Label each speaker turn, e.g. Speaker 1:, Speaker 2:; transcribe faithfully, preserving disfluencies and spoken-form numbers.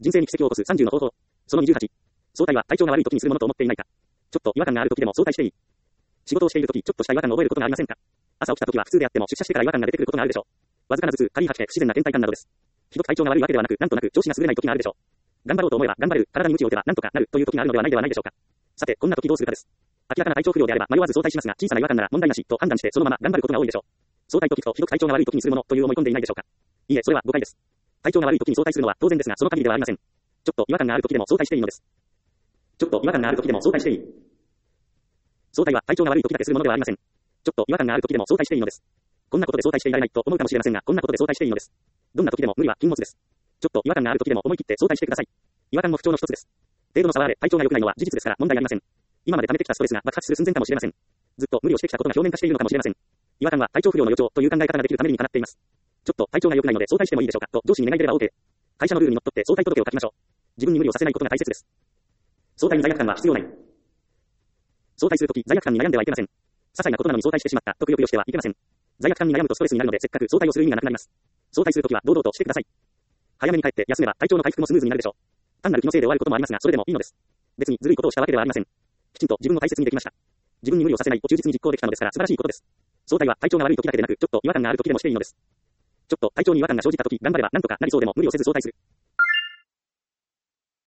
Speaker 1: 人生に奇跡を起こすさんじゅうの方法。そのにじゅうはち。早退は体調が悪い時にするものと思っていないか。ちょっと違和感がある時でも早退していい。仕事をしている時、ちょっとした違和感を覚えることがありませんか。朝起きた時は普通であっても出社してから違和感が出てくることがあるでしょう。わずかな頭痛、軽い吐き気、不自然な倦怠感などです。ひどく体調が悪いわけではなく、なんとなく調子が優れない時があるでしょう。頑張ろうと思えば頑張れる、体に鞭を打てばなんとかなるという時があるのではないではないでしょうか。さて、こんな時どうするかです。明らかな体調不良であれば迷わず早退しますが、小さな違和感なら問題なしと判断してそのまま頑張ることが多いでしょう。早退と聞くとひどく体調が悪い時にするものという思い込んでいないでしょうか。いいえ、それは誤解です。体調が悪い時に早退するのは当然ですが、その限りではありません。ちょっと違和感がある時でも早退していいのです。ちょっと違和感がある時でも早退していい。早退は体調が悪い時だけするものではありません。ちょっと違和感がある時でも早退していいのです。こんなことで早退していられないと思うかもしれませんが、こんなことで早退していいのです。どんな時でも無理は禁物です。ちょっと違和感がある時でも思い切って早退してください。違和感も不調の一つです。程度の差はあれ、体調が良くないのは事実ですから問題ありません。今まで溜めてきたストレスが爆発する寸前かもしれません。ずっと無理をしてきたことが表面化しているのかもしれません。違和感は体調不良の予兆という考え方ができるためにかなっています。ちょっと体調が良くないので早退してもいいでしょうかと上司に願い出れば OK。会社のルールにのっとって早退届を書きましょう。自分に無理をさせないことが大切です。早退に罪悪感は必要ない。早退するとき罪悪感に悩んではいけません。些細なことなのに早退してしまったとくよくよしてはいけません。罪悪感に悩むとストレスになるのでせっかく早退をする意味がなくなります。早退するときは堂々としてください。早めに帰って休めば体調の回復もスムーズになるでしょう。単なる気のせいで終わることもありますが、それでもいいのです。別にずるいことをしたわけではありません。きちんと自分を大切にできました。自分に無理をさせないを忠実に実行できたのですから素晴らしいことです。早退は体調が悪い時だけでなく、ちょっと違和感がある時でもしていいのです。ちょっと体調に違和感が生じた時、頑張ればなんとかなりそうでも無理をせず早退する。